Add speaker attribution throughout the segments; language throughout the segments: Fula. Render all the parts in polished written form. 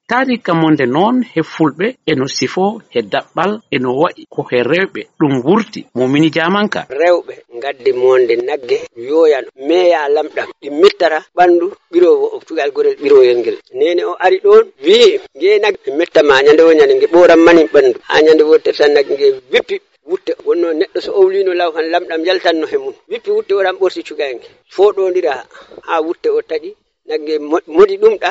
Speaker 1: tarika monde noon he fulɓe eno sifo he daɓɓal eno waɗi ko he rewɓe ɗum wurti Momini Diamanka.
Speaker 2: Rewɓe gaddi monde nagge yoyan meya lamɗam ɗi mettata ɓandu ɓirowo o tugal gorel ɓiroyel ngel nene o ari ɗon wi nge nag mettama nyande o nyande nge ɓoram mani ɓandu ha nyande wotere nag nge wippi wutte wonno neɗɗo so owlino law kan lamɗam yaltanno he mum wippi wutte o ran ɓorti cugange foɗodira ha wutte o taƴi nagge modi ɗumɗa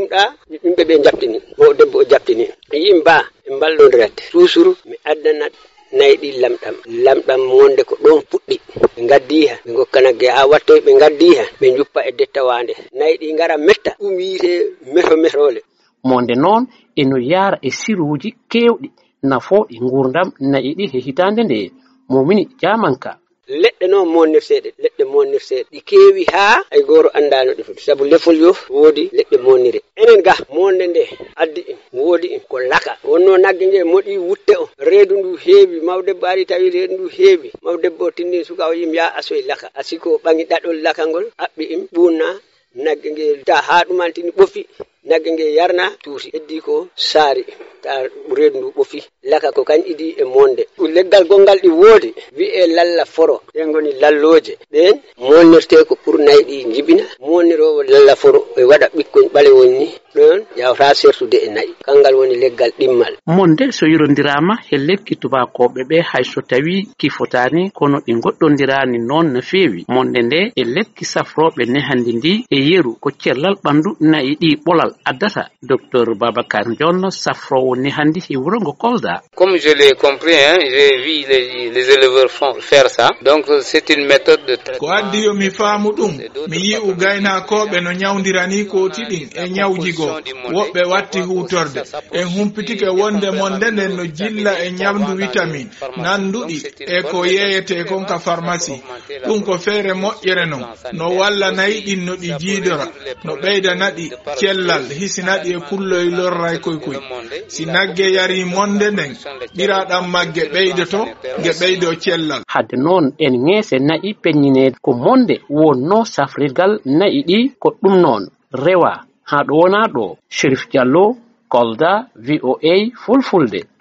Speaker 2: yimɓe ɓe jaɓtini o debbo o jaɓtini yimba e mballodiratte toujours mi addana nayɗi lamɗam monde ko ɗon puɗɗi ɓe gaddiha ɓe gokka nagge ha wattoy ɓe gaddiha ɓe juppa e dettawande nayɗi ngara metta ɗum wiite metole
Speaker 1: monde noon eno yara e siruji kewɗi nafoɗi gurdam nayi ɗi he hitande nde Momini Diamanka.
Speaker 2: leɗɗe noon leɗɗe monnirseɗe ɗi keewi haa ay goro andano ɗi foti sabu lefol yo woodi leɗɗe monnire enen ga monde nde addi en woodi en ko laka wonno nagge nge moɗi wutte o reedu ndu heewi mawdebbo ari tawi reedu ndu heewi mawdebbo tindin suka o yim ya asoy laka asiko ɓangi ɗaɗol laka ngol haɓɓi im ɓunna nagge nge ta haa ɗumantini ɓofi nagge nge yarna tuuti heddi ko saari ta reedu ndu ɓofi laka ko kañ idi e monde leggal gongal ɗi woodi wi'e lalla foro ɗen ngoni lalloje ɓen monnirte ko pour nayɗi jibina monnirowo lalla foro e waɗa ɓikkon ɓalewon ni ɗon yawta sertude e nayi kangal woni leggal ɗimmal.
Speaker 1: monde so yirondirama he lekki tubakoɓe ɓe hay so tawi kifotani kono ɗi goɗɗodirani noon no feewi monde nde e lekki safroɓe nehandi ndi e yeru ko cellal ɓandu nayi ɗi ɓolal addata. Docteur Babacar Dione safrowo nehandi e wurongo Kolda.
Speaker 3: Comme je l'ai compris, j'ai vu les éleveurs faire ça. Donc c'est une méthode de traitement.
Speaker 4: Ko addi yo mi faamu ɗum mi yi'u gaynakoɓe no nyawdirani ko tiɗin e nyawjigo woɓɓe watti hutorde en humpitike wonde monde nden no jilla e nyamdu vitamine nanduɗi e ko yeyete kon ka pharmacie ɗum ko feere moƴƴere non no walla nayi ɗin no ɗi jiidora no ɓeyda naɗi cellal hisinaɗi e kulloy lorray koykoy si nagge yari monde nden ɓiraɗam magge ɓeydoto nge ɓeydo cellal.
Speaker 1: Hadde noon en ŋeese nayi peññineede ko monde wonno safrirgal nayi ɗi ko ɗum noon rewa ha ɗo wona ɗo Cherif Diallo Kolda VOA Fulfulde.